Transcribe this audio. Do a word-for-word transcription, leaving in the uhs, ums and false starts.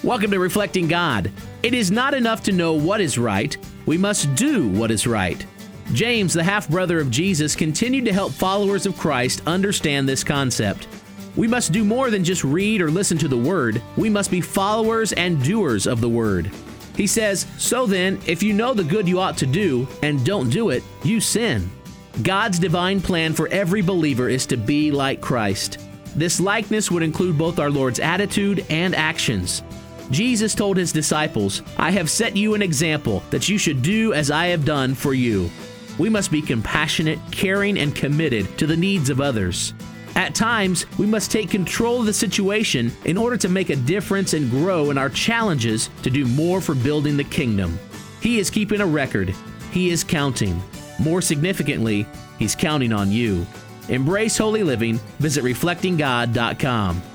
Welcome to Reflecting God. It is not enough to know what is right. We must do what is right. James, the half-brother of Jesus, continued to help followers of Christ understand this concept. We must do more than just read or listen to the Word. We must be followers and doers of the Word. He says, "So then, if you know the good you ought to do and don't do it, you sin." God's divine plan for every believer is to be like Christ. This likeness would include both our Lord's attitude and actions. Jesus told his disciples, "I have set you an example that you should do as I have done for you." We must be compassionate, caring, and committed to the needs of others. At times, we must take control of the situation in order to make a difference and grow in our challenges to do more for building the kingdom. He is keeping a record. He is counting. More significantly, he's counting on you. Embrace holy living. Visit reflecting god dot com.